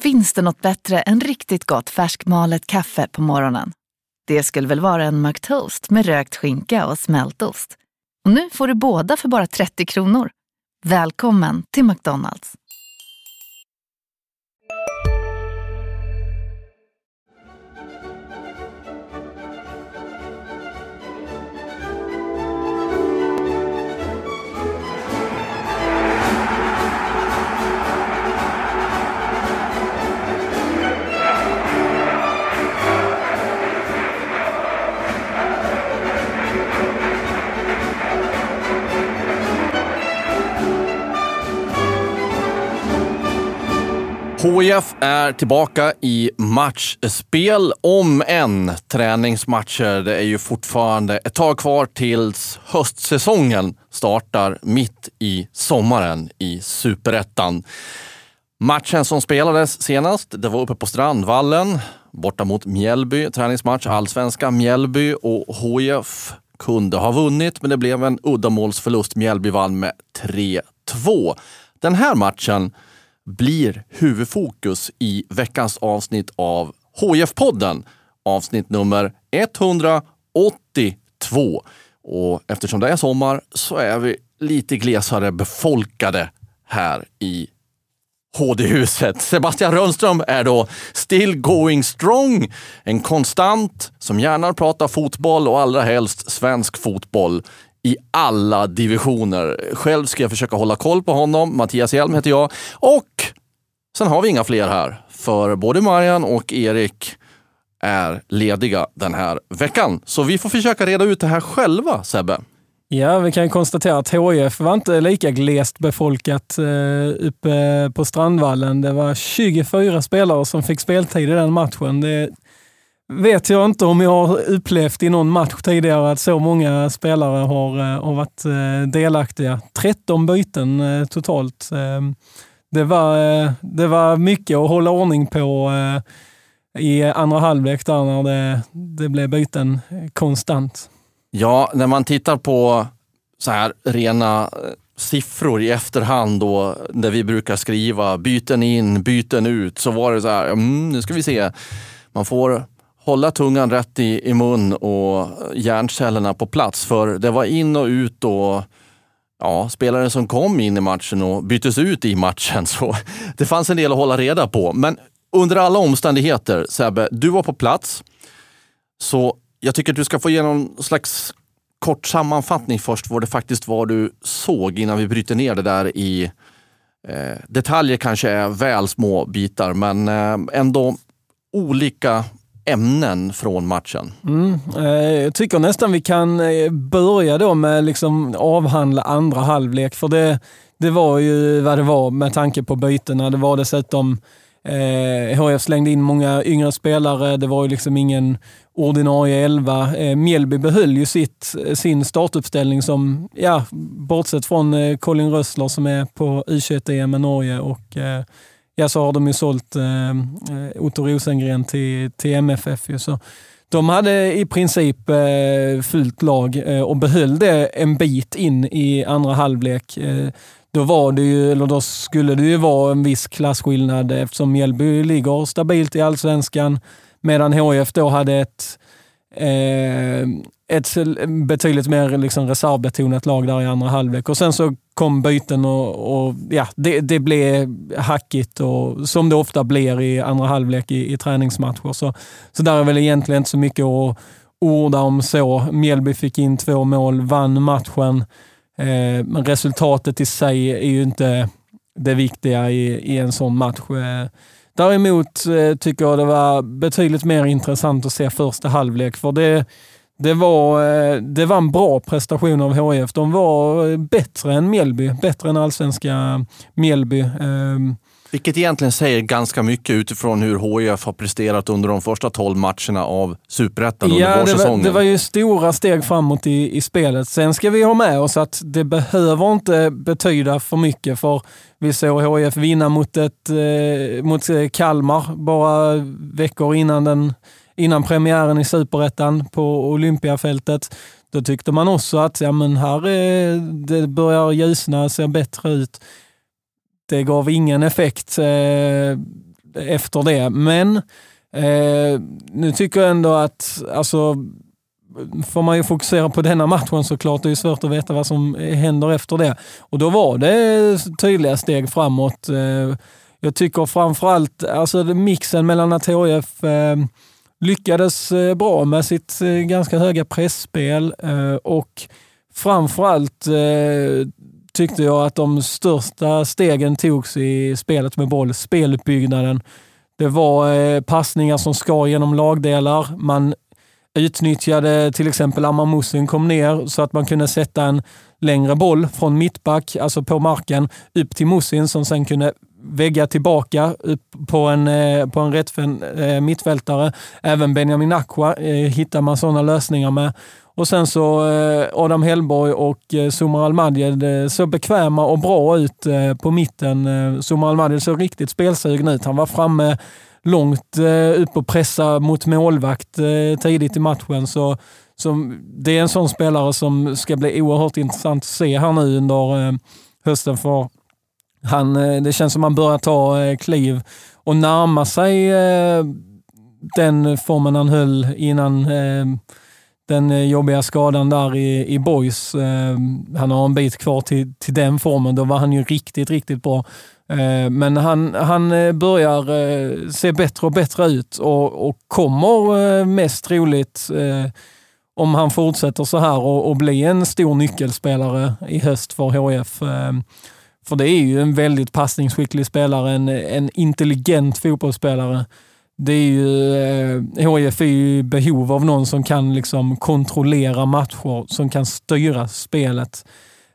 Finns det något bättre än riktigt gott färskmalet kaffe på morgonen? Det skulle väl vara en McToast med rökt skinka och smältost. Och nu får du båda för bara 30 kronor. Välkommen till McDonald's. HIF är tillbaka i matchspel om en träningsmatcher. Det är ju fortfarande ett tag kvar tills höstsäsongen startar mitt i sommaren i Superettan. Matchen som spelades senast, det var uppe på Strandvallen, borta mot Mjällby, träningsmatch, allsvenska Mjällby, och HIF kunde ha vunnit, men det blev en uddamålsförlust. Mjällby vann med 3-2. Den här matchen blir huvudfokus i veckans avsnitt av HIF-podden. Avsnitt nummer 182. Och eftersom det är sommar så är vi lite glesare befolkade här i HD-huset. Sebastian Rönnström är då still going strong. En konstant som gärna pratar fotboll och allra helst svensk fotboll i alla divisioner. Själv ska jag försöka hålla koll på honom. Mattias Hjelm heter jag. Och sen har vi inga fler här. För både Marian och Erik är lediga den här veckan. Så vi får försöka reda ut det här själva, Sebbe. Ja, vi kan konstatera att HIF var inte lika glest befolkat uppe på Strandvallen. Det var 24 spelare som fick speltid i den matchen. Det vet jag inte om jag har upplevt i någon match tidigare att så många spelare har varit delaktiga. 13 byten totalt. Det var mycket att hålla ordning på i andra halvlek där när det blev byten konstant. Ja, när man tittar på så här rena siffror i efterhand då, där vi brukar skriva byten in, byten ut, så var det så här, nu ska vi se. Man får hålla tungan rätt i mun och hjärncellerna på plats, för det var in och ut och spelare som kom in i matchen och byttes ut i matchen, så det fanns en del att hålla reda på. Men under alla omständigheter, Sebbe, du var på plats, så jag tycker att du ska få ge någon slags kort sammanfattning först vad det faktiskt var du såg innan vi bryter ner det där i detaljer. Kanske är väl små bitar, men ändå olika ämnen från matchen. Jag tycker nästan vi kan börja då med liksom avhandla andra halvlek, för det var ju vad det var med tanke på bytena. Det var dessutom HIF slängde in många yngre spelare. Det var ju liksom ingen ordinarie 11. Mjällby behöll ju sin startuppställning som, bortsett från Colin Rössler som är på U21-EM med Norge, och så har de ju sålt Otto Rosengren till MFF. Så de hade i princip fullt lag och behöll det en bit in i andra halvlek. Då skulle det ju vara en viss klasskillnad eftersom Mjällby ligger stabilt i allsvenskan, medan HIF då hade ett betydligt mer liksom reservbetonat lag där i andra halvlek. Och sen så kom byten och det blev hackigt, och som det ofta blir i andra halvlek i träningsmatcher. Så där är väl egentligen inte så mycket att orda om så. Mjällby fick in 2 mål, vann matchen. Men resultatet i sig är ju inte det viktiga i en sån match. Däremot tycker jag det var betydligt mer intressant att se första halvlek, för det var en bra prestation av HIF. De var bättre än Mjällby, bättre än allsvenska Mjällby. Vilket egentligen säger ganska mycket utifrån hur HIF har presterat under de första 12 matcherna av Superettan under vårsäsongen. Det var ju stora steg framåt i spelet. Sen ska vi ha med oss att det behöver inte betyda för mycket, för vi såg HIF vinna mot Kalmar bara veckor innan premiären i Superettan på Olympiafältet. Då tyckte man också att det börjar ljusna, ser bättre ut. Det gav ingen effekt efter det. Men nu tycker jag ändå att alltså, får man ju fokusera på denna matchen såklart. Det är svårt att veta vad som händer efter det. Och då var det tydliga steg framåt. Jag tycker framförallt alltså mixen mellan att HIF lyckades bra med sitt ganska höga pressspel och framförallt tyckte jag att de största stegen togs i spelet med boll, speluppbyggnaden. Det var passningar som skar genom lagdelar. Man utnyttjade till exempel Amar Musin kom ner så att man kunde sätta en längre boll från mittback, alltså på marken, upp till Musin som sen kunde vägga tillbaka upp på en rättvänd mittfältare. Även Benjamin Aqua hittar man sådana lösningar med. Och sen så Adam Hellborg och Somar Al-Madjed så bekväma och bra ut på mitten. Somar Al-Madjed så riktigt spelsugen ut. Han var framme långt upp och pressa mot målvakt tidigt i matchen. Så det är en sån spelare som ska bli oerhört intressant att se här nu under hösten. För det känns som man börjar ta kliv och närma sig den formen han höll innan den jobbiga skadan där i Boys. Han har en bit kvar till den formen. Då var han ju riktigt, riktigt bra. Men han börjar se bättre och bättre ut och kommer mest troligt om han fortsätter så här och bli en stor nyckelspelare i höst för HIF. För det är ju en väldigt passningsskicklig spelare, en intelligent fotbollsspelare. Det är ju HIF är ju behov av någon som kan liksom kontrollera matcher, som kan styra spelet.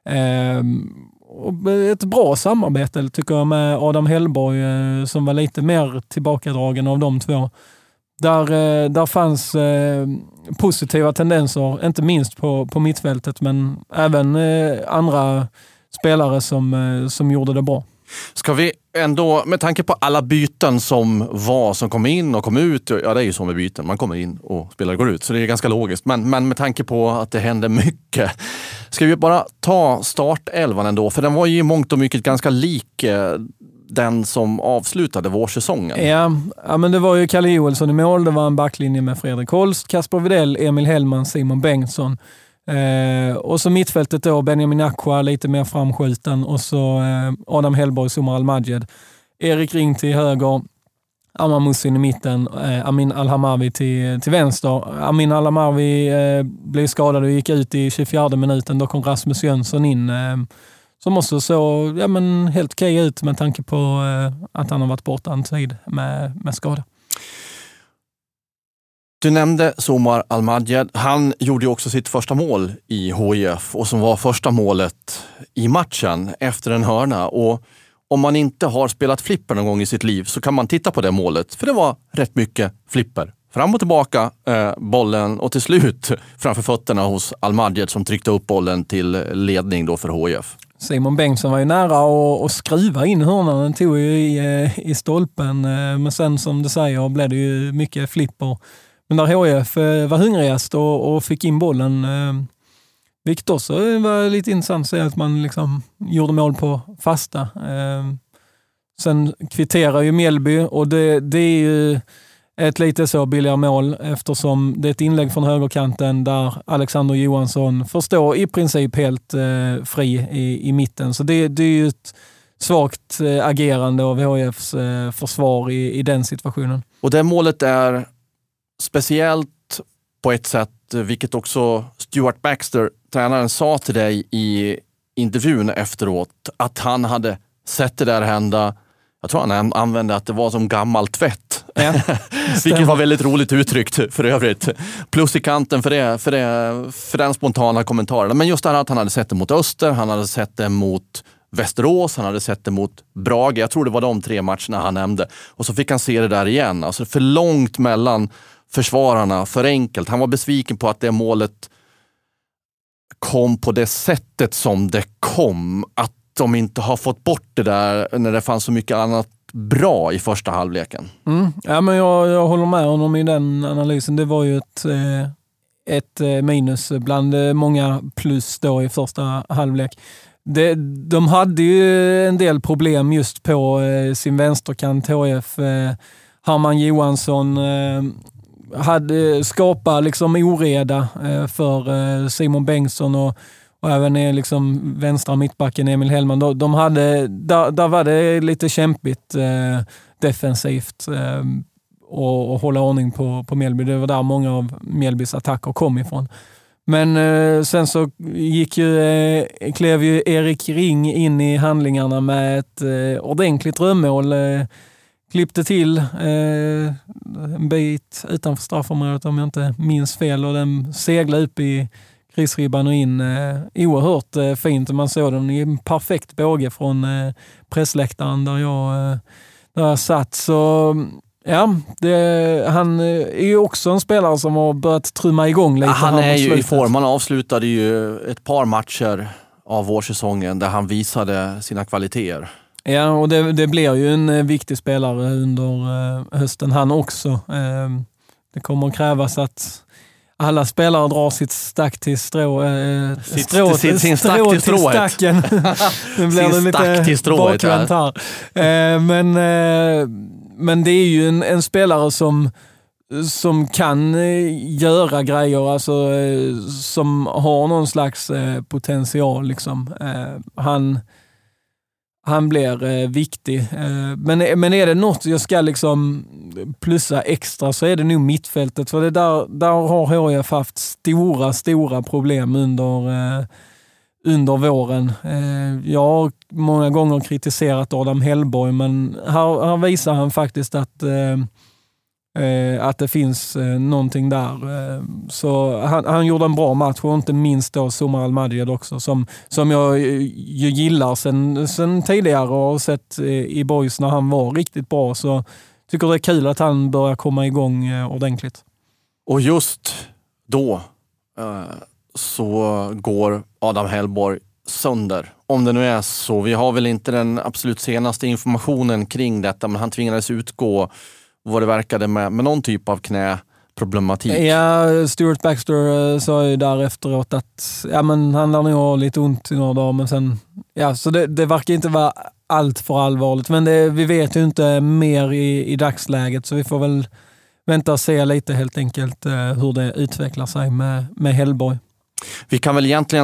Och ett bra samarbete tycker jag med Adam Hellborg som var lite mer tillbakadragen av de två. Där fanns positiva tendenser, inte minst på mittfältet, men även andra spelare som gjorde det bra. Ska vi ändå, med tanke på alla byten som kom in och kom ut, ja det är ju så med byten, man kommer in och spelar går ut, så det är ganska logiskt, men med tanke på att det händer mycket, ska vi bara ta startelvan ändå, för den var ju i mångt och mycket ganska lik den som avslutade vårsäsongen. Ja, men det var ju Kalle Joelsson i mål, det var en backlinje med Fredrik Holst, Kasper Widell, Emil Hellman, Simon Bengtsson. Och så mittfältet då Benjamin Aqua lite mer framskjuten och så Adam Hellborg, Somar Al-Madjed, Erik Ring till höger, Amar Musin i mitten, Amin Al-Hamavi till vänster. Amin Al-Hamavi blev skadad och gick ut i 24 minuten. Då kom Rasmus Jönsson in som också så helt okej ut med tanke på att han har varit borta en tid med skada. Du nämnde Somar Al-Madjed. Han gjorde ju också sitt första mål i HIF och som var första målet i matchen efter en hörna. Och om man inte har spelat flipper någon gång i sitt liv så kan man titta på det målet. För det var rätt mycket flipper. Fram och tillbaka bollen och till slut framför fötterna hos Al-Madjed som tryckte upp bollen till ledning då för HIF. Simon Bengtsson var ju nära att skruva in hörnan. Den tog ju i stolpen. Men sen som du säger blev det ju mycket flipper. Men där HIF var hungrigast och fick in bollen. Vilket också var lite intressant att se att man liksom gjorde mål på fasta. Sen kvitterar ju Mjällby och det är ju ett lite så billigare mål eftersom det är ett inlägg från högerkanten där Alexander Johansson får stå i princip helt fri i mitten. Så det är ju ett svagt agerande av HIFs försvar i den situationen. Och det målet är speciellt på ett sätt, vilket också Stuart Baxter, tränaren, sa till dig i intervjun efteråt, att han hade sett det där hända. Jag tror han använde att det var som gammal tvätt. Ja, vilket var väldigt roligt uttryckt för övrigt. Plus i kanten för den spontana kommentaren. Men just det här att han hade sett det mot Öster, han hade sett det mot Västerås, han hade sett det mot Brage. Jag tror det var de 3 matcherna han nämnde. Och så fick han se det där igen. Alltså för långt mellan försvararna, för enkelt. Han var besviken på att det målet kom på det sättet som det kom. Att de inte har fått bort det där när det fanns så mycket annat bra i första halvleken. Ja, men jag håller med honom i den analysen. Det var ju ett minus bland många plus då i första halvlek. De hade ju en del problem just på sin vänsterkant HF. Herman Johansson hade skapat liksom oreda för Simon Bengtsson och även liksom vänstra mittbacken Emil Hellman. Där var det lite kämpigt defensivt och hålla ordning på Mjällby. Det var där många av Mjällbys attacker kom ifrån. Men sen så klev ju Erik Ring in i handlingarna med ett ordentligt drömmål. Klippte till en bit utanför straffområdet om jag inte minns fel, och den seglade upp i krisribban och in. Oerhört fint. Man såg den i en perfekt båge från pressläktaren där jag satt. Så ja, han är ju också en spelare som har börjat trumma igång lite. Han är ju i form. Han avslutade ju ett par matcher av vårsäsongen där han visade sina kvaliteter. Ja, och det blir ju en viktig spelare under hösten han också. Det kommer att krävas att alla spelare drar sitt stack till sin stack till stacken. Nu blir det lite bakvänt här. Men det är ju en spelare som kan göra grejer, alltså som har någon slags potential liksom. Han blir viktig. Men är det något jag ska liksom plussa extra så är det nog mittfältet. För det där har HIF haft stora problem under våren. Jag har många gånger kritiserat Adam Hellborg, men här visar han faktiskt att det finns någonting där. Så han gjorde en bra match, och inte minst då Somar Al-Madjed också, som jag ju gillar sen tidigare och har sett i Boys när han var riktigt bra. Så tycker det är kul att han börjar komma igång ordentligt. Och just då så går Adam Hellborg sönder. Om det nu är så. Vi har väl inte den absolut senaste informationen kring detta, men han tvingades utgå vad det verkade med någon typ av knäproblematik. Ja, Stuart Baxter sa ju där efteråt att men han lär nog ha lite ont i några dagar, men sen, så det verkar inte vara allt för allvarligt. Men vi vet ju inte mer i dagsläget, så vi får väl vänta och se lite helt enkelt hur det utvecklar sig med Hellborg. Vi kan väl egentligen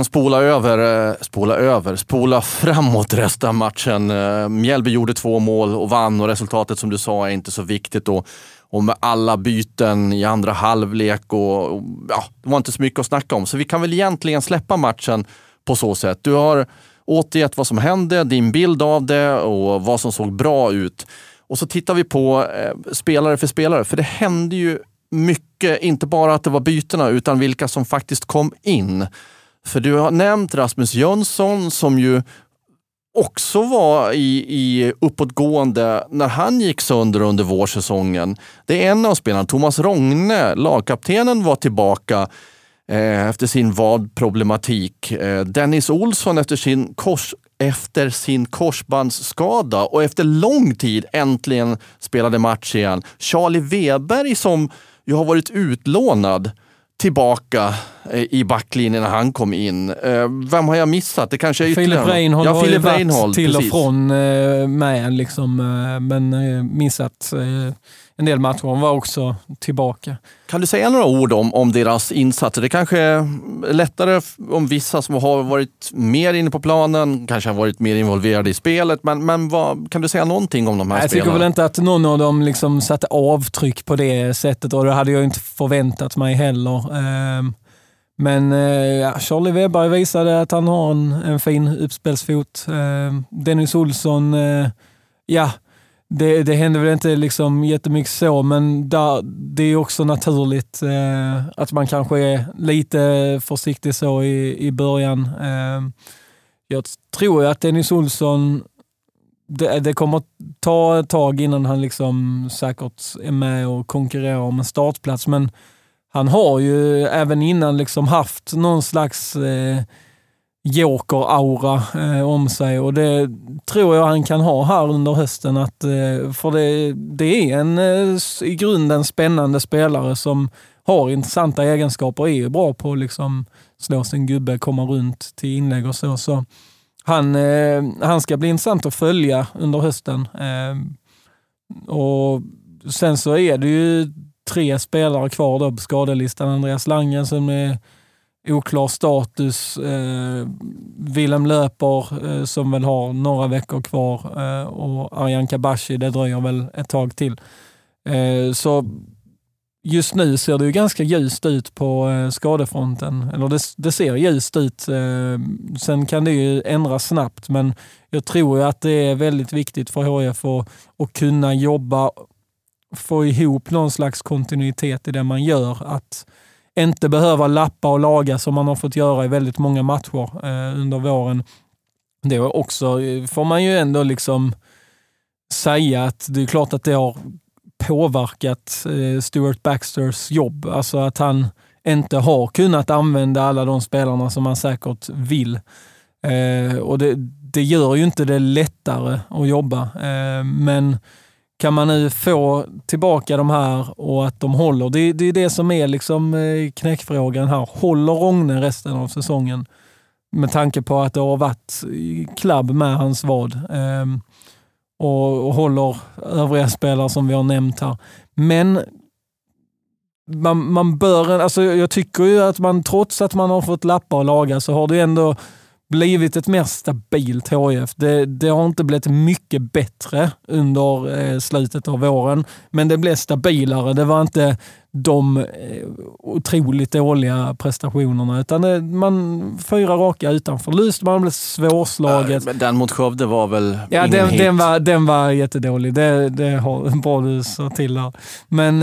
spola framåt resten av matchen. Mjällby gjorde 2 mål och vann, och resultatet som du sa är inte så viktigt. Och med alla byten i andra halvlek och det var inte så mycket att snacka om. Så vi kan väl egentligen släppa matchen på så sätt. Du har återgett vad som hände, din bild av det och vad som såg bra ut. Och så tittar vi på spelare för spelare, för det hände ju mycket, inte bara att det var bytena utan vilka som faktiskt kom in. För du har nämnt Rasmus Jönsson som ju också var i uppåtgående när han gick sönder under vårsäsongen. Det är en av spelarna, Thomas Rogne, lagkaptenen, var tillbaka efter sin vadproblematik. Dennis Olsson efter sin korsbandsskada och efter lång tid äntligen spelade match igen. Charlie Weberg som ju har varit utlånad tillbaka i backlinjen när han kom in. Vem har jag missat? Det kanske är ytterligare. Filip Reinhold har ju varit till precis. Och från med liksom, men missat en del matcher. Han var också tillbaka. Kan du säga några ord om deras insatser? Det kanske är lättare om vissa som har varit mer inne på planen, kanske har varit mer involverade i spelet, men kan du säga någonting om de här spelarna? Jag tycker väl inte att någon av dem liksom satte avtryck på det sättet, och det hade jag inte förväntat mig heller. Men Charlie Weberg visade att han har en fin uppspelsfot. Dennis Olsson, det hände väl inte liksom jättemycket så, men det är också naturligt att man kanske är lite försiktig så i början. Jag tror att Dennis Olsson, det kommer att ta ett tag innan han liksom säkert är med och konkurrerar om en startplats, men han har ju även innan liksom haft någon slags joker-aura om sig, och det tror jag han kan ha här under hösten, att, för det är en i grunden spännande spelare som har intressanta egenskaper, är ju bra på att liksom slå sin gubbe, komma runt till inlägg och så Han ska bli intressant att följa under hösten. Och sen så är det ju 3 spelare kvar då på skadelistan. Andreas Langen som är oklar status. Willem Löper som väl har några veckor kvar. Och Arjan Kabashi, det dröjer väl ett tag till. Så just nu ser det ju ganska ljust ut på skadefronten. Eller det ser ljust ut. Sen kan det ju ändras snabbt. Men jag tror ju att det är väldigt viktigt för HIF att kunna jobba, få ihop någon slags kontinuitet i det man gör. Att inte behöva lappa och laga som man har fått göra i väldigt många matcher under våren. Det är också, får man ju ändå liksom säga att det är klart att det har påverkat Stuart Baxters jobb. Alltså att han inte har kunnat använda alla de spelarna som han säkert vill. Och det gör ju inte det lättare att jobba. Men kan man nu få tillbaka de här och att de håller. Det är det som är liksom knäckfrågan här. Håller Rogne resten av säsongen? Med tanke på att det har varit klabb med hans vad. Och håller övriga spelare som vi har nämnt här. Men man bör, alltså jag tycker ju att man trots att man har fått lappa och laga så har det ändå blivit ett mer stabilt HIF. Det har inte blivit mycket bättre under slutet av våren, men det blev stabilare. Det var inte de otroligt dåliga prestationerna, utan man 4 raka utan förlust. Man blev svårslaget. Men den mot Skövde var väl den var jättedålig. Det har bra du sa till här. Men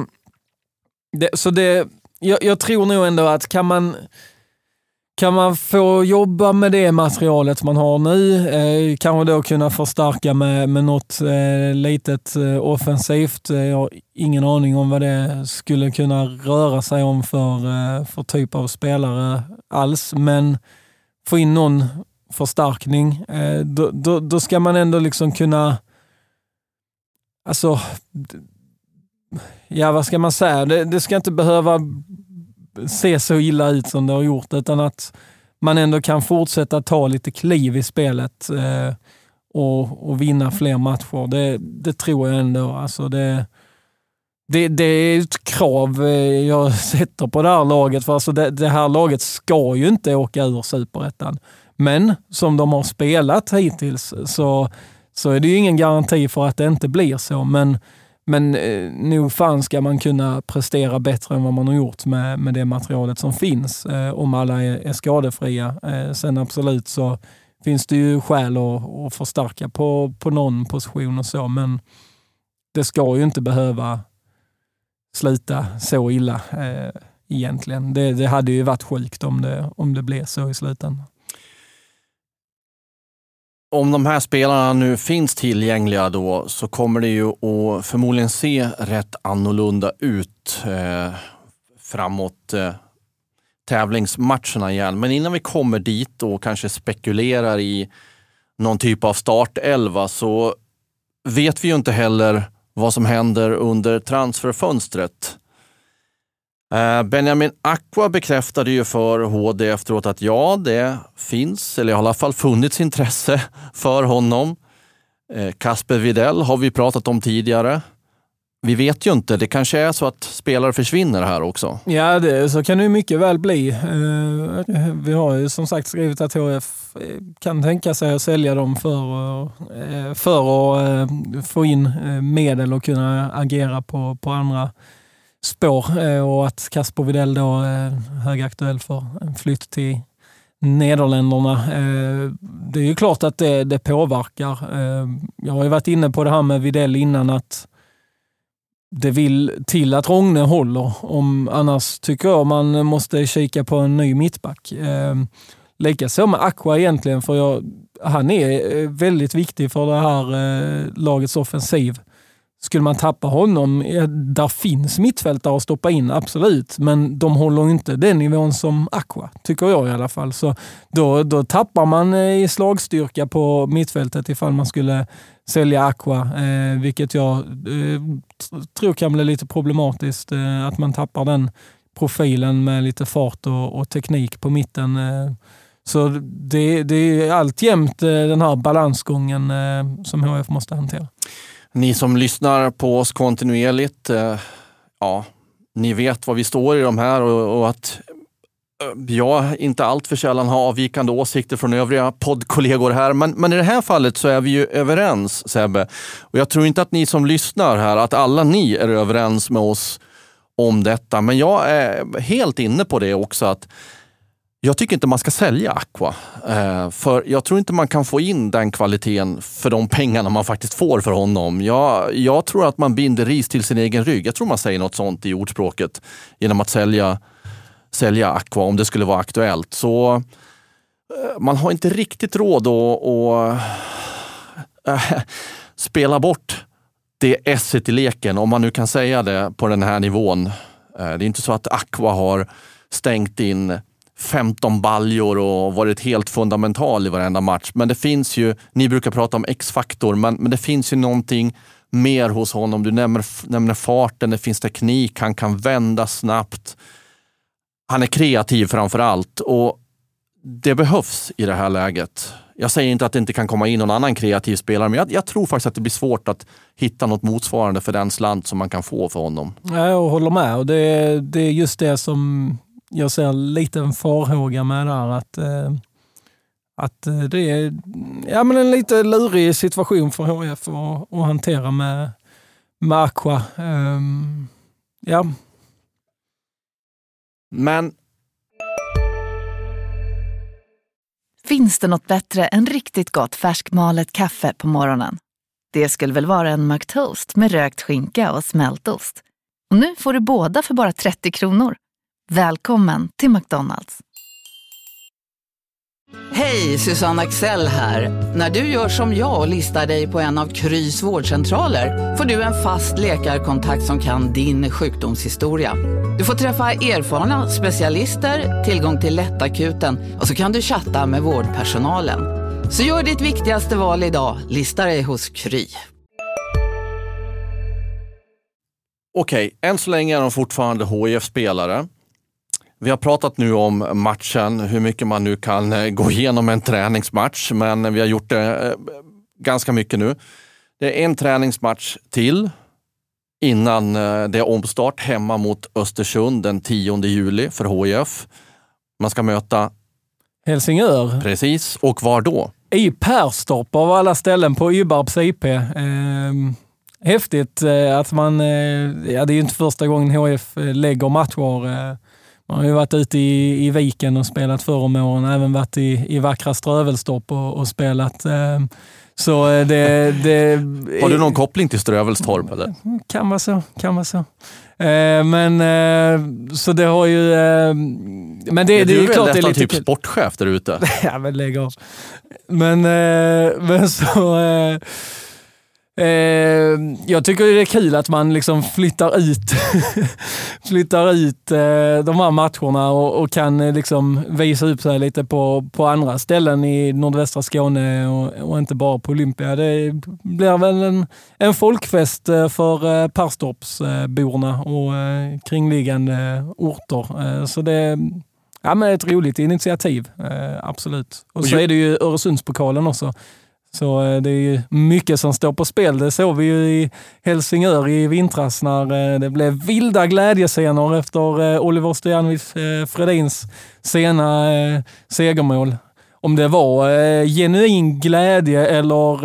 jag tror nog ändå att kan man få jobba med det materialet man har nu, kan man då kunna förstärka med något litet offensivt. Jag har ingen aning om vad det skulle kunna röra sig om för typ av spelare alls, men få in någon förstärkning, då ska man ändå liksom kunna, alltså, ja, vad ska man säga? Det ska inte behöva se så illa ut som det har gjort, utan att man ändå kan fortsätta ta lite kliv i spelet och vinna fler matcher. Det tror jag ändå. Alltså det är ett krav jag sätter på det här laget, för alltså det här laget ska ju inte åka ur Superettan. Men som de har spelat hittills så är det ju ingen garanti för att det inte blir så. Men nog fan ska man kunna prestera bättre än vad man har gjort med det materialet som finns, om alla är skadefria. Sen absolut så finns det ju skäl att förstärka på någon position och så, men det ska ju inte behöva sluta så illa egentligen. Det hade ju varit sjukt om det blev så i slutändan. Om de här spelarna nu finns tillgängliga då, så kommer det ju att förmodligen se rätt annorlunda ut framåt tävlingsmatcherna igen. Men innan vi kommer dit och kanske spekulerar i någon typ av startelva, så vet vi ju inte heller vad som händer under transferfönstret. Benjamin Aqua bekräftade ju för HD efteråt att ja, det finns, eller i alla fall funnits intresse för honom. Kasper Widell har vi pratat om tidigare. Vi vet ju inte, det kanske är så att spelare försvinner här också. Ja, så kan det ju mycket väl bli. Vi har ju som sagt skrivit att HF kan tänka sig att sälja dem för att få in medel och kunna agera på andra spår, och att Kasper Widell då är högaktuell för en flytt till Nederländerna. Det är ju klart att det påverkar. Jag har ju varit inne på det här med Widell innan, att det vill till att Rogne håller. Annars tycker jag man måste kika på en ny mittback. Likaså med Aqua egentligen, för han är väldigt viktig för det här lagets offensiv. Skulle man tappa honom, där finns mittfältare att stoppa in, absolut. Men de håller inte den nivån som Aqua, tycker jag i alla fall. Så då tappar man i slagstyrka på mittfältet ifall man skulle sälja Aqua. Vilket jag tror kan bli lite problematiskt. Att man tappar den profilen med lite fart och teknik på mitten. Så det är alltjämt den här balansgången som HF måste hantera. Ni som lyssnar på oss kontinuerligt, ni vet vad vi står i de här och att jag inte allt för sällan har avvikande åsikter från övriga poddkollegor här. Men i det här fallet så är vi ju överens, Sebbe. Och jag tror inte att ni som lyssnar här, att alla ni är överens med oss om detta. Men jag är helt inne på det också, att jag tycker inte man ska sälja Aqua. För jag tror inte man kan få in den kvaliteten för de pengarna man faktiskt får för honom. Jag tror att man binder ris till sin egen rygg. Jag tror man säger något sånt i ordspråket genom att sälja Aqua om det skulle vara aktuellt. Så man har inte riktigt råd att spela bort det esset i leken, om man nu kan säga det på den här nivån. Det är inte så att Aqua har stängt in 15 baljor och varit helt fundamental i varenda match. Men det finns ju, ni brukar prata om X-faktor, men det finns ju någonting mer hos honom. Du nämner farten, det finns teknik, han kan vända snabbt. Han är kreativ framför allt och det behövs i det här läget. Jag säger inte att det inte kan komma in någon annan kreativ spelare, men jag tror faktiskt att det blir svårt att hitta något motsvarande för den slant som man kan få för honom. Jag håller med, och det är just det som jag ser lite en farhåga med där, att det är en lite lurig situation för HF att hantera med Aqua. Men finns det något bättre än riktigt gott färskmalet kaffe på morgonen? Det skulle väl vara en McToast med rökt skinka och smältost. Och nu får du båda för bara 30 kronor. Välkommen till McDonald's. Hej, Susanne Axel här. När du gör som jag och listar dig på en av Krys vårdcentraler får du en fast läkarkontakt som kan din sjukdomshistoria. Du får träffa erfarna specialister, tillgång till lättakuten och så kan du chatta med vårdpersonalen. Så gör ditt viktigaste val idag, lista dig hos Kry. Okej, än så länge är de fortfarande HIF-spelare. Vi har pratat nu om matchen, hur mycket man nu kan gå igenom en träningsmatch, men vi har gjort det ganska mycket nu. Det är en träningsmatch till innan det är omstart hemma mot Östersund den 10 juli för HIF. Man ska möta Helsingör. Precis, och var då? I Perstorp av alla ställen på Ybarps IP. Häftigt att man, det är ju inte första gången HIF lägger matcher. Man har ju varit ute i viken och spelat förr om åren, även varit i vackra Strövelstorp och spelat. Så har du någon koppling till Strövelstorp eller? Kan vara så. Men så det har ju... Men det är ju klart det är lite typ sportchef där ute. Ja, men lägg av. Men så... jag tycker det är kul att man liksom flyttar ut de här matcherna och kan liksom visa upp sig lite på andra ställen i nordvästra Skåne och inte bara på Olympia. Det blir väl en folkfest för Perstorpsborna och kringliggande orter. Så det är ett roligt initiativ, absolut. Och så är det ju Öresundspokalen också. Så det är ju mycket som står på spel. Det såg vi ju i Helsingör i vintras när det blev vilda glädjescener efter Oliver Stojanovic Fredins sena segermål. Om det var genuin glädje eller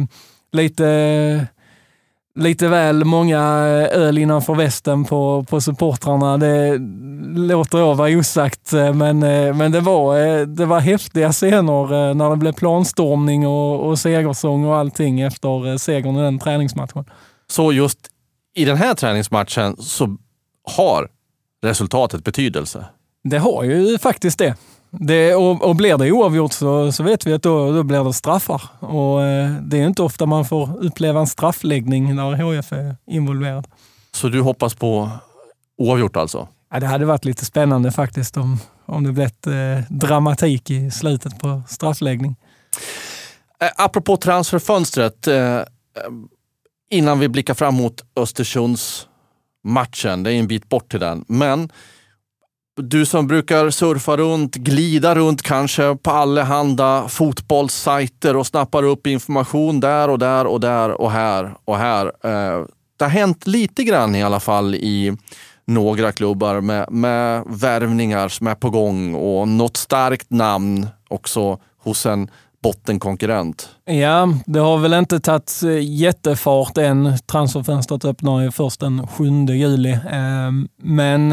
lite väl många öl innanför västen på supportrarna. Det låter jag vara osagt, men det var häftiga scener när det blev planstormning och segersång och allting efter segern i den träningsmatchen. Så just i den här träningsmatchen så har resultatet betydelse? Det har ju faktiskt det. Och blir det oavgjort så vet vi att då blir det straffar. Och det är inte ofta man får uppleva en straffläggning när HIF är involverad. Så du hoppas på oavgjort alltså? Ja, det hade varit lite spännande faktiskt om det blivit dramatik i slutet på straffläggning. Apropå transferfönstret, innan vi blickar fram mot Östersunds matchen, det är en bit bort till den, men Du som brukar surfa runt, glida runt kanske på allehanda fotbollssajter och snappar upp information där och där och där och här och här. Det har hänt lite grann i alla fall i några klubbar med värvningar som är på gång och något starkt namn också hos en bottenkonkurrent. Ja, det har väl inte tagit jättefart än. Transferfönstret öppnar ju först den 7 juli. Men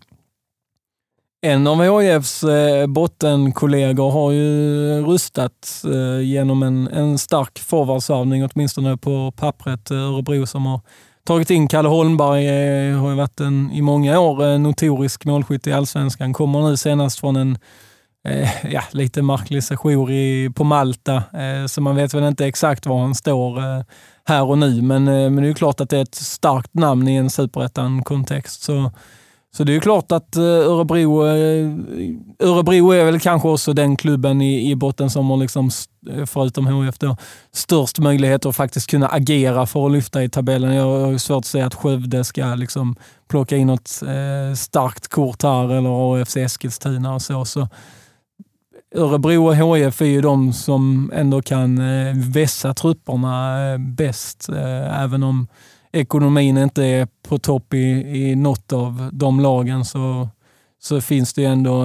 en av HIFs bottenkollegor har ju rustat genom en stark forwardsavning, åtminstone på pappret. Örebro som har tagit in Kalle Holmberg, har ju varit i många år notorisk målskytt i Allsvenskan. Kommer nu senast från en lite märklig sejour på Malta, så man vet väl inte exakt var han står här och nu, men det är ju klart att det är ett starkt namn i en superettan-kontext. Så det är ju klart att Örebro är väl kanske också den klubben i botten som har liksom, förutom HIF då, störst möjlighet att faktiskt kunna agera för att lyfta i tabellen. Jag har svårt att säga att Skövde ska liksom plocka in något starkt kort här, eller AFC Eskilstuna och så. Örebro och HIF är ju de som ändå kan vässa trupperna bäst, även om ekonomin inte är på topp i något av de lagen, så finns det ju ändå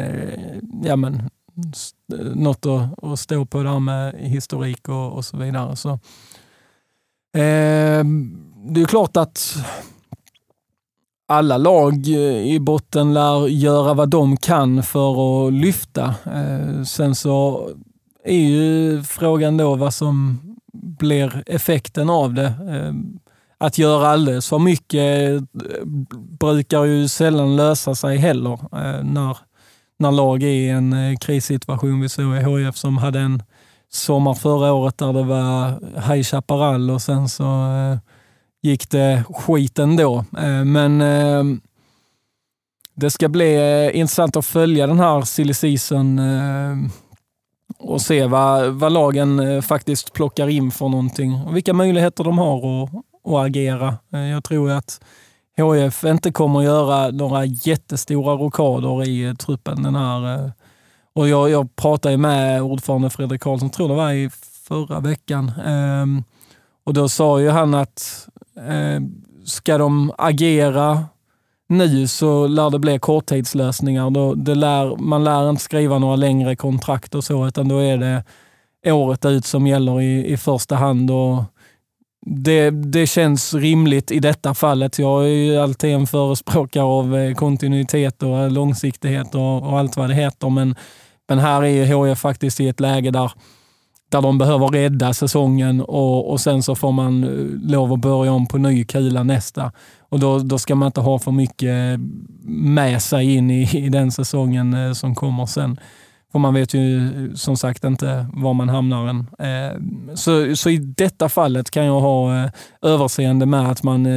något att stå på där med historik och så vidare. Så det är ju klart att alla lag i botten lär göra vad de kan för att lyfta. Sen så är ju frågan då vad som blir effekten av det. Att göra alldeles för mycket brukar ju sällan lösa sig heller när lag är i en krissituation. Vi såg i HIF som hade en sommar förra året där det var High Chaparral och sen så gick det skiten då. Men det ska bli intressant att följa den här silly season och se vad lagen faktiskt plockar in för någonting och vilka möjligheter de har att agera. Jag tror att HIF inte kommer att göra några jättestora rockader i truppen den här. Och jag pratade med ordförande Fredrik Karlsson, tror det var i förra veckan. Och då sa ju han att ska de agera nu så lär det bli korttidslösningar. Man lär inte skriva några längre kontrakt och så, utan då är det året ut som gäller i första hand. Och det känns rimligt i detta fallet. Jag är ju alltid en förespråkare av kontinuitet och långsiktighet och allt vad det heter. Men här är ju HIF faktiskt i ett läge där de behöver rädda säsongen och sen så får man lov att börja om på ny kula nästa. Och då ska man inte ha för mycket med sig in i den säsongen som kommer sen. För man vet ju som sagt inte var man hamnar än. Så i detta fallet kan jag ha överseende med att man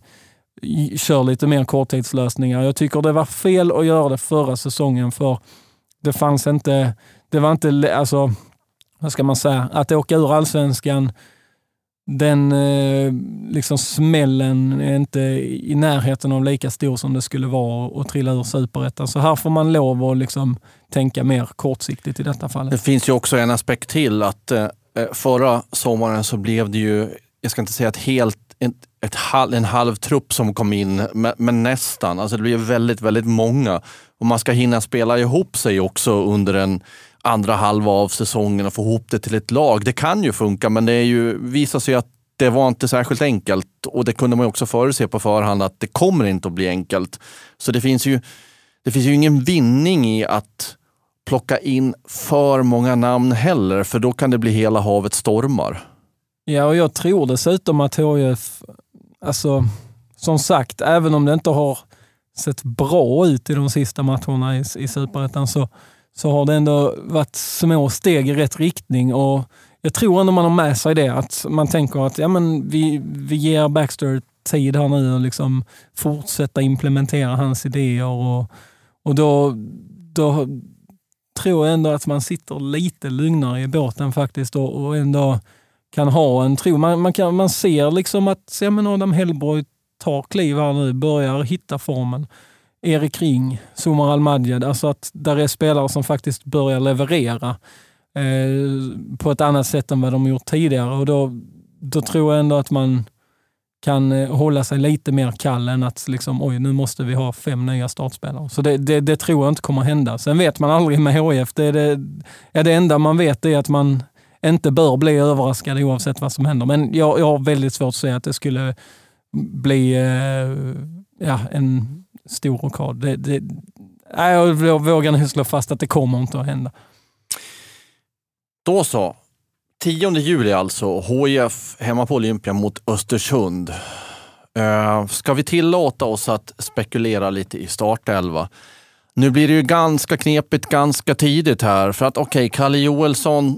kör lite mer korttidslösningar. Jag tycker det var fel att göra det förra säsongen, för det fanns inte, det var inte, alltså vad ska man säga, att åka ur Allsvenskan, den liksom smällen är inte i närheten av lika stor som det skulle vara att trilla ur superettan. Så här får man lov att liksom tänka mer kortsiktigt i detta fall. Det finns ju också en aspekt till att förra sommaren så blev det ju, jag ska inte säga en halv trupp som kom in, men nästan. Alltså det blev väldigt, väldigt många. Och man ska hinna spela ihop sig också under en andra halva av säsongen och få ihop det till ett lag. Det kan ju funka, men det är ju, visar sig att det var inte särskilt enkelt, och det kunde man ju också förutse på förhand att det kommer inte att bli enkelt. Så det finns ju ingen vinning i att plocka in för många namn heller, för då kan det bli hela havet stormar. Ja, och jag tror dessutom att HIF, alltså som sagt, även om det inte har sett bra ut i de sista matcherna i Superettan, så har det ändå varit små steg i rätt riktning, och jag tror ändå man har med sig det, att man tänker att ja, men vi ger Baxter tid här nu och liksom fortsätta implementera hans idéer, och då tror jag ändå att man sitter lite lugnare i båten faktiskt, och ändå kan ha en tro. Man ser liksom att Adam Hellborg tar kliv här nu, börjar hitta formen. Erik Ring, Somar Al-Madjad. Alltså att där är spelare som faktiskt börjar leverera på ett annat sätt än vad de gjort tidigare. Och då tror jag ändå att man kan hålla sig lite mer kall än att liksom, oj, nu måste vi ha 5 nya startspelare. Så det tror jag inte kommer hända. Sen vet man aldrig med HIF. Det enda man vet är att man inte bör bli överraskad oavsett vad som händer. Men jag har väldigt svårt att säga att det skulle bli en stor rockad. Jag vågar nog slå fast att det kommer inte att hända. Då så. 10 juli alltså. HIF hemma på Olympia mot Östersund. Ska vi tillåta oss att spekulera lite i startelva? Nu blir det ju ganska knepigt ganska tidigt här. För att Kalle Joelsson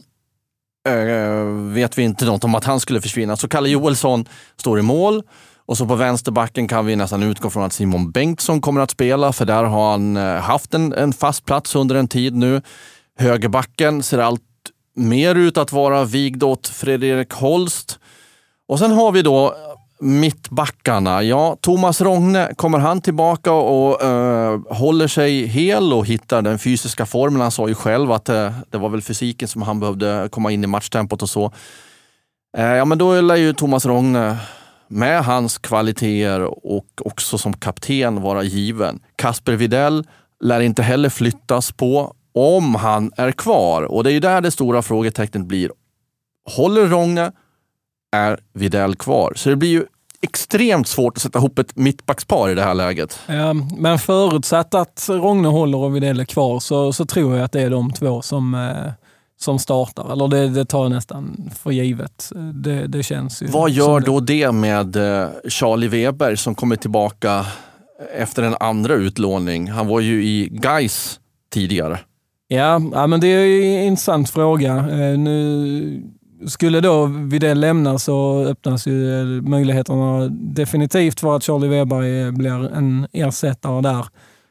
vet vi inte något om att han skulle försvinna. Så Kalle Joelsson står i mål. Och så på vänsterbacken kan vi nästan utgå från att Simon Bengtsson kommer att spela. För där har han haft en fast plats under en tid nu. Högerbacken ser allt mer ut att vara vigd åt Fredrik Holst. Och sen har vi då mittbackarna. Ja, Thomas Rogne, kommer han tillbaka och håller sig hel och hittar den fysiska formen? Han sa ju själv att det var väl fysiken som han behövde komma in i matchtempot och så. Men då lär ju Thomas Rogne med hans kvaliteter och också som kapten vara given. Kasper Widell lär inte heller flyttas på om han är kvar. Och det är ju där det stora frågetecknet blir. Håller Rogne? Är Widell kvar? Så det blir ju extremt svårt att sätta ihop ett mittbackspar i det här läget. Ja, men förutsatt att Rogne håller och Widell är kvar så tror jag att det är de två som startar. Eller det tar nästan för givet. Det känns ju. Vad gör då det med Charlie Weber som kommer tillbaka efter en andra utlåning? Han var ju i Gais tidigare. Ja, men det är ju en intressant fråga. Nu skulle då Widell lämna så öppnas ju möjligheterna definitivt för att Charlie Weber blir en ersättare där.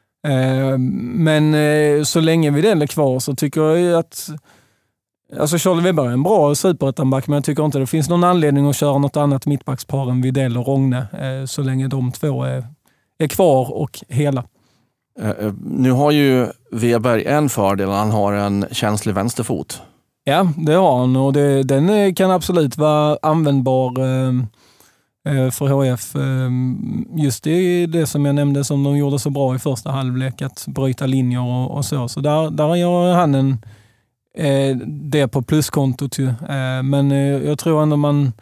Men så länge Widell är kvar så tycker jag ju att Charlie Weber är en bra superettanback, men jag tycker inte det finns någon anledning att köra något annat mittbackspar än Widell och Rogne så länge de två är kvar och hela. Nu har ju Weber en fördel, han har en känslig vänsterfot. Ja, det har han och den kan absolut vara användbar för HIF. Just det som jag nämnde som de gjorde så bra i första halvlek, att bryta linjer och så. Så där gör han det på pluskontot ju. Men jag tror ändå man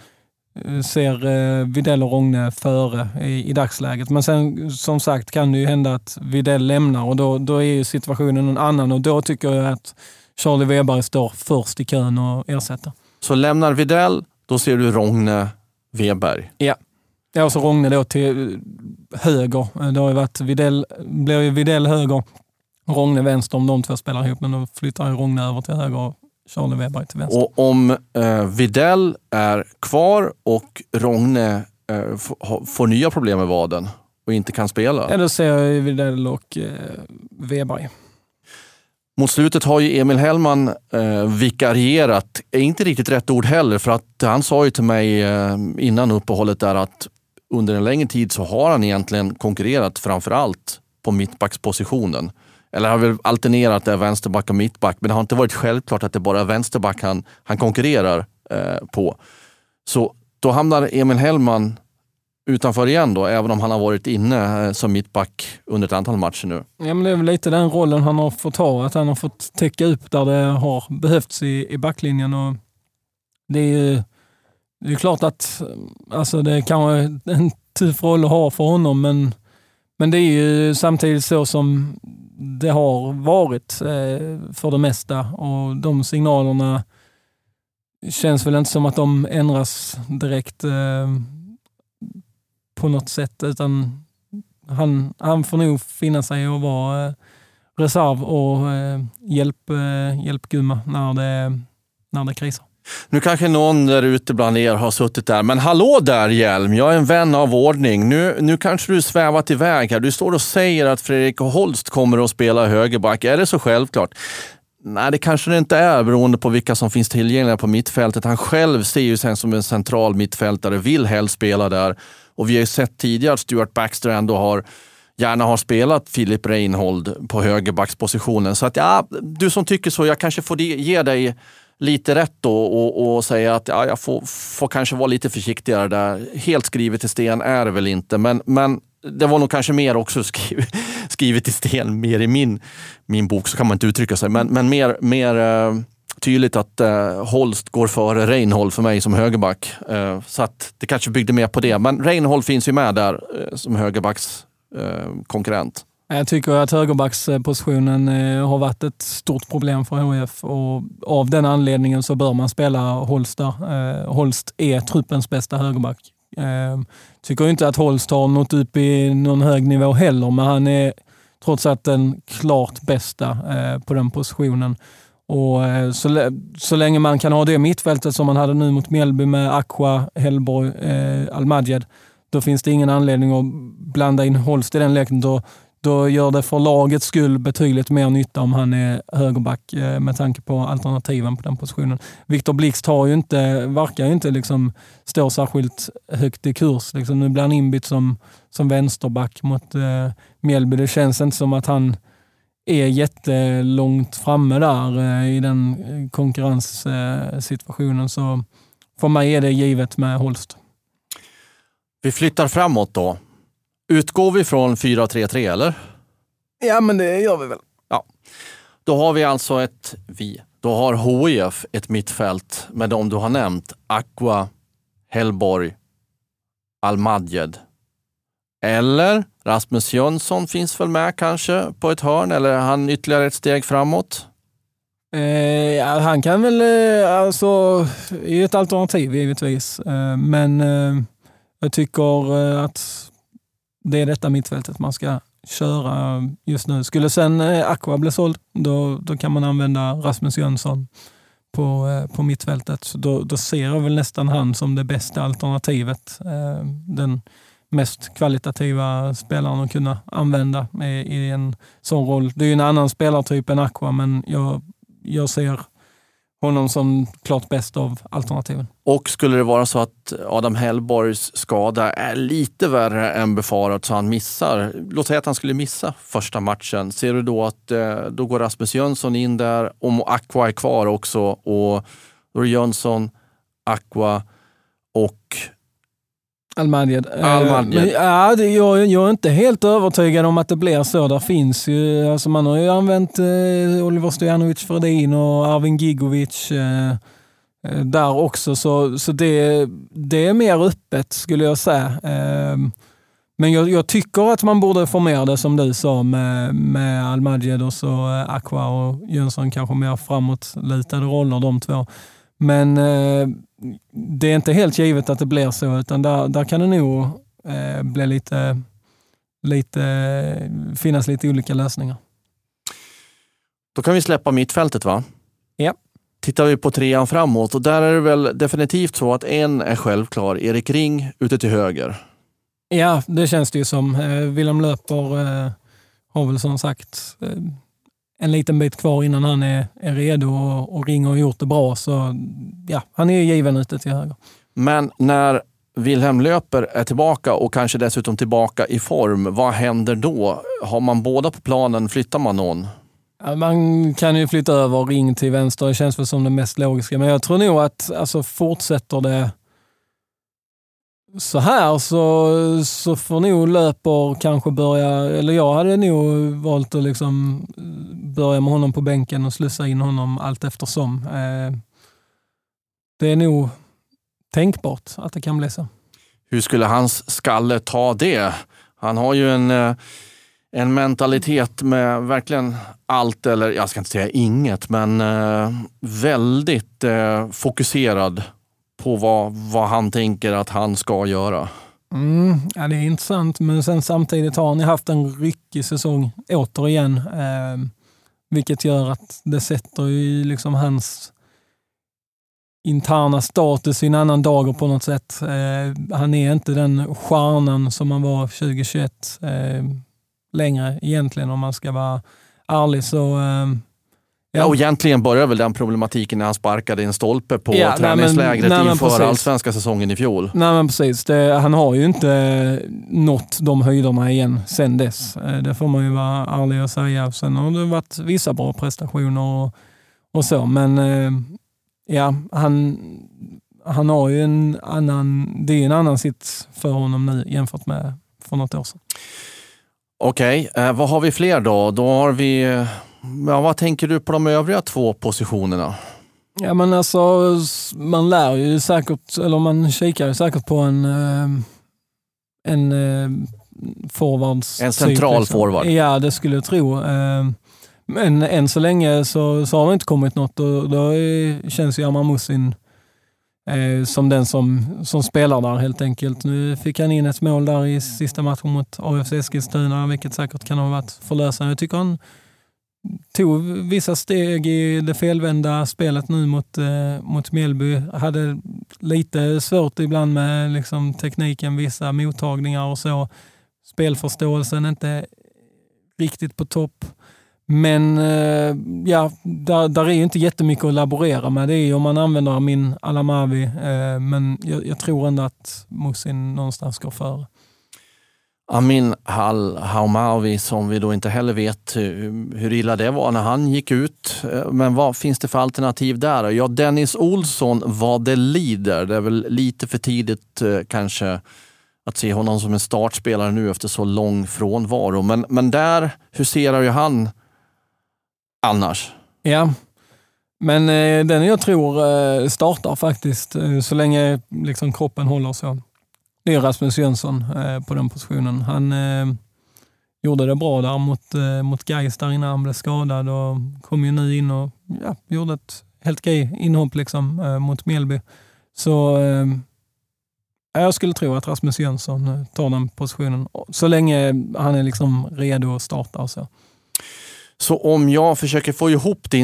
ser Widell och Rogne före i dagsläget. Men sen som sagt kan det ju hända att Widell lämnar och då är ju situationen en annan och då tycker jag att Charlie Weber står först i kön och ersätter. Så lämnar Widell, då ser du Rogne Weber? Ja, och så Rogne då till höger. Det har ju varit blir ju Widell höger, Rogne vänster om de två spelar ihop, men då flyttar ju Rogne över till höger och Charlie Weber till vänster. Och om Widell är kvar och Rogne får nya problem med vaden och inte kan spela? Ja, då ser jag Widell och Weber. Mot slutet har ju Emil Hellman vikarierat. Är inte riktigt rätt ord heller, för att han sa ju till mig innan uppehållet där att under en längre tid så har han egentligen konkurrerat framförallt på mittbackspositionen. Eller har väl alternerat det vänsterback och mittback, men det har inte varit självklart att det bara är vänsterback han konkurrerar på. Så då hamnar Emil Hellman utanför igen då, även om han har varit inne som mittback under ett antal matcher nu. Ja, men det är väl lite den rollen han har fått ha, att han har fått täcka upp där det har behövts i backlinjen. Och det är ju klart att det kan vara en tuff roll att ha för honom, men det är ju samtidigt så som det har varit för det mesta, och de signalerna känns väl inte som att de ändras direkt på något sätt, utan han får nog finna sig och vara reserv och hjälpgumma när det krisar. Nu kanske någon där ute bland er har suttit där. Men hallå där, Hjelm, jag är en vän av ordning. Nu kanske du svävat iväg här. Du står och säger att Fredrik Holst kommer att spela högerback. Är det så självklart? Nej, det kanske det inte är, beroende på vilka som finns tillgängliga på mittfältet. Han själv ser ju sen som en central mittfältare, vill helst spela där. Och vi har ju sett tidigare att Stuart Baxter ändå har gärna har spelat Filip Reinhold på högerbackspositionen. Så att du som tycker så, jag kanske får ge dig lite rätt då och säga att jag får kanske vara lite försiktigare där. Helt skrivet i sten är det väl inte, men det var nog kanske mer också skrivet i sten mer i min bok, så kan man inte uttrycka sig, men mer tydligt att Holst går före Reinhold för mig som högerback. Så att det kanske byggde mer på det, men Reinhold finns ju med där som högerbacks konkurrent. Jag tycker att högerbackspositionen har varit ett stort problem för HIF, och av den anledningen så bör man spela Holst där. Holst är truppens bästa högerback. Tycker inte att Holst har nått upp i någon hög nivå heller, men han är trots allt den klart bästa på den positionen. Och så länge man kan ha det mittfältet som man hade nu mot Mjällby med Aqua, Hellborg, Almadjed, då finns det ingen anledning att blanda in Holst i den leken. Då gör det för lagets skull betydligt mer nytta om han är högerback med tanke på alternativen på den positionen. Viktor Blixt verkar ju inte liksom stå särskilt högt i kurs. Liksom, nu blir han inbytt som vänsterback mot Mjällby. Det känns inte som att han är jättelångt framme där i den konkurrenssituationen. Så för mig är det givet med Holst. Vi flyttar framåt då. Utgår vi från 4-3-3 eller? Ja, men det gör vi väl. Ja. Då har vi alltså Då har HIF ett mittfält med de du har nämnt. Aqua, Hellborg, Almadjed. Eller Rasmus Jönsson finns väl med kanske på ett hörn, eller är han ytterligare ett steg framåt? Han kan väl alltså i ett alternativ givetvis. Men jag tycker att det är detta mittfältet man ska köra just nu. Skulle sen Aqua bli såld, då kan man använda Rasmus Jönsson på mittfältet. Så då ser jag väl nästan han som det bästa alternativet. Den mest kvalitativa spelaren att kunna använda i en sån roll. Det är ju en annan spelartyp än Aqua, men jag ser honom som klart bäst av alternativen. Och skulle det vara så att Adam Hellborgs skada är lite värre än befarat så han missar, låt säga att han skulle missa första matchen, ser du då att då går Rasmus Jönsson in där, om Aqua är kvar också, och då är det Jönsson, Aqua och Almadjed. Jag är inte helt övertygad om att det blir så. Där finns ju, alltså man har ju använt Oliver Stojanovic Fredin och Arvin Gigovic där också. Så det är mer öppet skulle jag säga. Men jag tycker att man borde få mer det som du sa med Almadjed och så Aqua och Jönsson, kanske mer framåtlutade roller de två. Men det är inte helt givet att det blir så, utan där kan det nog bli finnas lite olika lösningar. Då kan vi släppa mittfältet, va? Ja. Tittar vi på trean framåt, och där är det väl definitivt så att en är självklar. Erik Ring ute till höger. Ja, det känns det ju som. Willem Löper har väl som sagt en liten bit kvar innan han är redo, och Ring har gjort det bra, så ja, han är given ute till höger. Men när Wilhelm Löper är tillbaka och kanske dessutom tillbaka i form, vad händer då? Har man båda på planen, flyttar man någon? Ja, man kan ju flytta över Ring till vänster, det känns väl som det mest logiska, men jag tror nog att alltså, fortsätter det så här så får nog Löper kanske börja, eller jag hade nog valt att liksom börja med honom på bänken och slussa in honom allt eftersom. Det är nog tänkbart att det kan bli så. Hur skulle hans skalle ta det? Han har ju en mentalitet med verkligen allt, eller jag ska inte säga inget, men väldigt fokuserad på vad han tänker att han ska göra. Ja, det är intressant, men sen samtidigt har han haft en ryckig säsong återigen, vilket gör att det sätter ju liksom hans interna status i en annan dager på något sätt. Han är inte den stjärnan som han var 2021 längre egentligen, om man ska vara ärlig. Så Ja, och egentligen började väl den problematiken när han sparkade en stolpe på träningslägret inför allsvenska säsongen i fjol. Nej, men precis. Han har ju inte nått de höjderna igen sen dess. Det får man ju vara ärlig och säga. Sen har det varit vissa bra prestationer och så. Men han har ju en annan sitt för honom nu jämfört med för något år sedan. Okej, vad har vi fler då? Då har vi... Ja, vad tänker du på de övriga 2 positionerna? Ja, men alltså, man lär ju säkert, eller man kikar ju säkert på en forwards. En central forward. Ja, det skulle jag tro. Men än så länge så har det inte kommit något, och då känns ju Amar Musin som den som spelar där helt enkelt. Nu fick han in ett mål där i sista matchen mot AFC Eskilstuna, vilket säkert kan ha varit förlösande. Jag tycker han tog vissa steg i det felvända spelet nu mot Mjällby. Hade lite svårt ibland med liksom tekniken, vissa mottagningar och så. Spelförståelsen inte riktigt på topp. Men där är ju inte jättemycket att laborera med. Det är ju om man använder Amin Alamavi. Men jag tror ändå att Musin någonstans går före. Amin Alamavi, som vi då inte heller vet hur illa det var när han gick ut. Men vad finns det för alternativ där? Ja, Dennis Olsson vad det lider. Det är väl lite för tidigt kanske att se honom som en startspelare nu efter så lång frånvaro. Men där huserar ju han annars. Ja, men den jag tror startar faktiskt så länge liksom kroppen håller så. Det är Rasmus Jönsson på den positionen. Han gjorde det bra där mot Gais där innan han blev skadad och kom ju nu in och gjorde ett helt okej inhopp liksom, mot Mjällby. Så jag skulle tro att Rasmus Jönsson tar den positionen så länge han är liksom redo att starta och så. Så om jag försöker få ihop din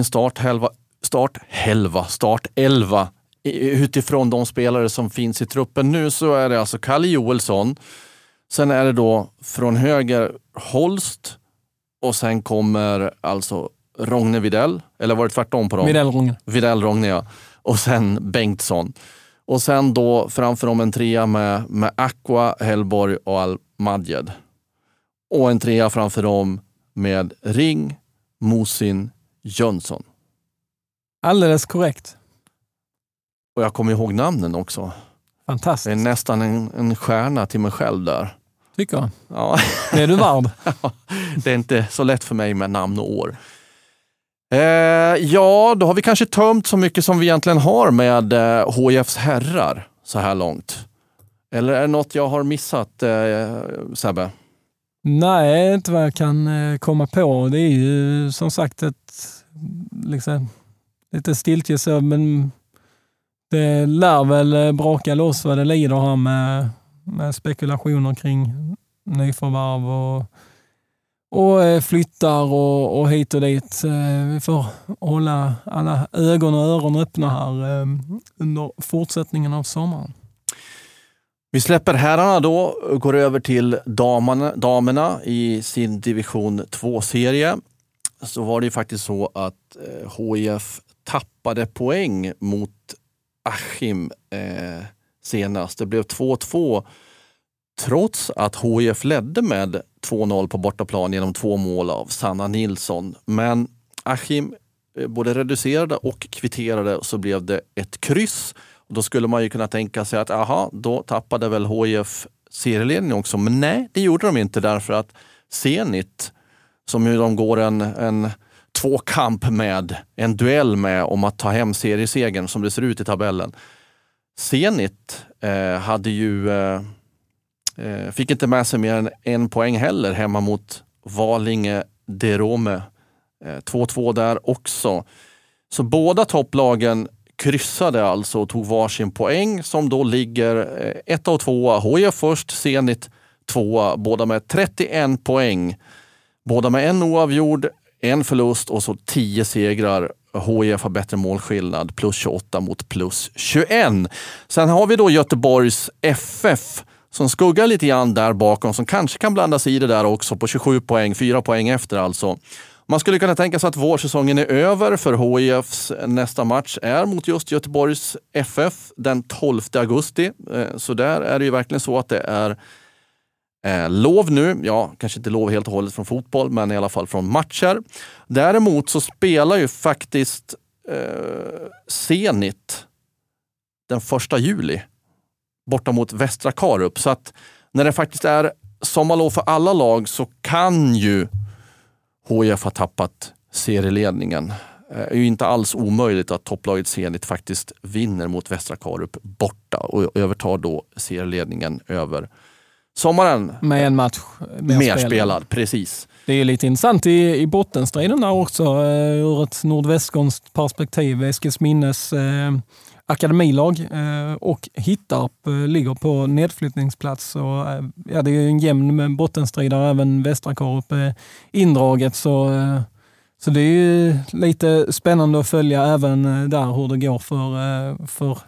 startelva utifrån de spelare som finns i truppen nu, så är det alltså Kalle Joelsson. Sen är det då från höger Holst och sen kommer alltså Rogne Widell, eller var det tvärtom på dem? Widell Rogne, ja. Och sen Bengtsson. Och sen då framför dem en trea med Aqua, Hellborg och Al-Madjed. Och en trea framför dem med Ring, Musin, Jönsson. Alldeles korrekt. Och jag kommer ihåg namnen också. Fantastiskt. Det är nästan en stjärna till mig själv där. Tycker jag. Ja. Det är du värd. Det är inte så lätt för mig med namn och år. Då har vi kanske tömt så mycket som vi egentligen har med HIFs herrar så här långt. Eller är det något jag har missat, Sebbe? Nej, inte vad jag kan komma på. Det är ju som sagt lite stiltje så, men det lär väl braka loss vad det lider här med spekulationer kring nyförvärv och flyttar och hit och dit. Vi får hålla alla ögon och öron öppna här under fortsättningen av sommaren. Vi släpper herrarna då och går över till damerna i sin division 2-serie. Så var det ju faktiskt så att HIF tappade poäng mot Askim senast. Det blev 2-2 trots att HIF ledde med 2-0 på bortaplan genom 2 mål av Sanna Nilsson. Men Askim både reducerade och kvitterade, så blev det ett kryss. Och då skulle man ju kunna tänka sig att då tappade väl HIF serieledningen också. Men nej, det gjorde de inte, därför att Zenit, som ju de går en tvåkamp med, en duell med om att ta hem seriesegern som det ser ut i tabellen. Zenit fick inte med sig mer än 1 poäng heller hemma mot Valinge de Rome. 2-2 där också. Så båda topplagen kryssade alltså och tog varsin poäng, som då ligger 1 och 2. HIF först, Zenit 2, båda med 31 poäng. Båda med 1 oavgjord, 1 förlust och så 10 segrar. HIF har bättre målskillnad, plus 28 mot plus 21. Sen har vi då Göteborgs FF som skuggar lite grann där bakom, som kanske kan blanda sig i det där också, på 27 poäng, 4 poäng efter alltså. Man skulle kunna tänka sig att vårsäsongen är över, för HIFs nästa match är mot just Göteborgs FF den 12 augusti. Så där är det ju verkligen så att det är lov nu. Ja, kanske inte lov helt och hållet från fotboll, men i alla fall från matcher. Däremot så spelar ju faktiskt Zenit den 1 juli borta mot Västra Karup. Så att när det faktiskt är sommarlov för alla lag så kan ju HIF ha tappat serieledningen. Det är ju inte alls omöjligt att topplaget Zenit faktiskt vinner mot Västra Karup borta och övertar då serieledningen över sommaren. Med en match mer spelad, precis. Det är lite intressant i bottenstriden där också ur ett nordvästskånskt perspektiv. Eskilsminnes akademilag och Hittarp ligger på nedflyttningsplats. Och, ja, det är en jämn bottenstrid där även Västra Karup är indraget. Så det är ju lite spännande att följa även där hur det går för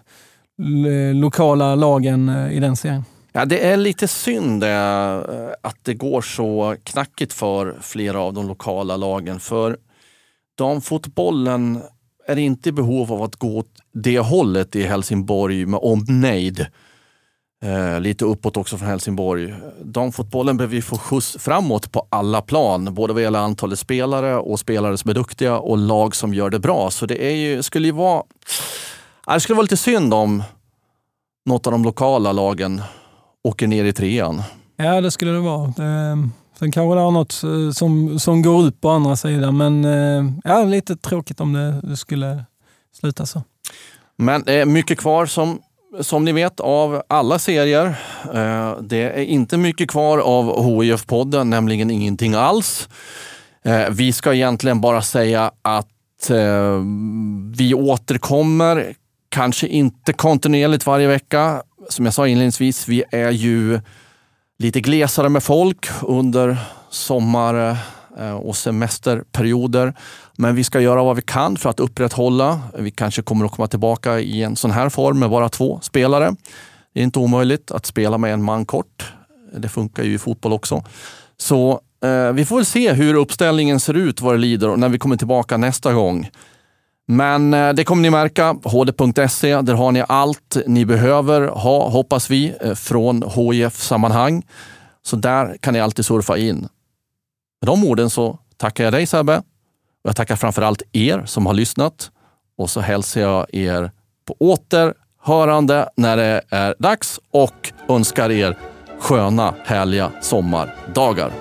lokala lagen i den serien. Ja, det är lite synd att det går så knackigt för flera av de lokala lagen. För damfotbollen är inte i behov av att gå åt det hållet i Helsingborg med omnejd. Lite uppåt också från Helsingborg. Damfotbollen behöver ju få skjuts framåt på alla plan. Både vad gäller antalet spelare och spelare som är duktiga och lag som gör det bra. Så det skulle vara lite synd om något av de lokala lagen åker ner i 3:an. Ja, det skulle det vara. Sen kanske det är något som går ut på andra sidan. Men ja, lite tråkigt om det skulle sluta så. Men det är mycket kvar som ni vet av alla serier. Det är inte mycket kvar av HIF-podden, nämligen ingenting alls. Vi ska egentligen bara säga att vi återkommer, kanske inte kontinuerligt varje vecka. Som jag sa inledningsvis, vi är ju lite glesare med folk under sommar- och semesterperioder. Men vi ska göra vad vi kan för att upprätthålla. Vi kanske kommer att komma tillbaka i en sån här form med bara 2 spelare. Det är inte omöjligt att spela med en man kort. Det funkar ju i fotboll också. Så vi får väl se hur uppställningen ser ut vad det lider när vi kommer tillbaka nästa gång. Men det kommer ni märka, hd.se, där har ni allt ni behöver ha, hoppas vi, från HIF-sammanhang. Så där kan ni alltid surfa in. Med de orden så tackar jag dig, Sebbe. Och jag tackar framförallt er som har lyssnat. Och så hälsar jag er på återhörande när det är dags och önskar er sköna, härliga sommardagar.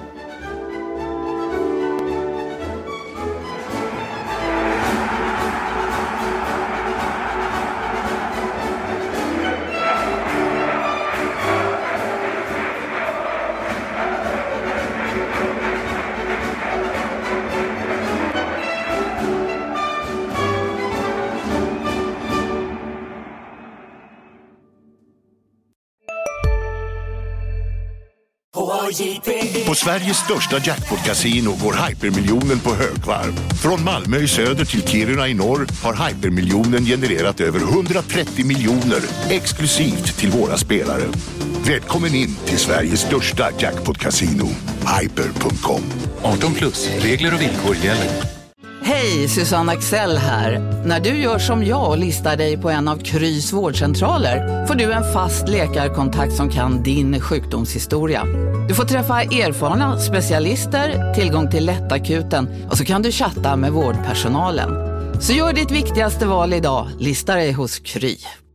På Sveriges största jackpot-casino går Hypermiljonen på högvarv. Från Malmö i söder till Kiruna i norr har Hypermiljonen genererat över 130 miljoner exklusivt till våra spelare. Välkommen in till Sveriges största jackpot-casino, hyper.com. 18+, regler och villkor gäller. Hej, Susanne Axel här. När du gör som jag och listar dig på en av Krys vårdcentraler får du en fast läkarkontakt som kan din sjukdomshistoria. Du får träffa erfarna specialister, tillgång till lättakuten och så kan du chatta med vårdpersonalen. Så gör ditt viktigaste val idag, lista dig hos Kry.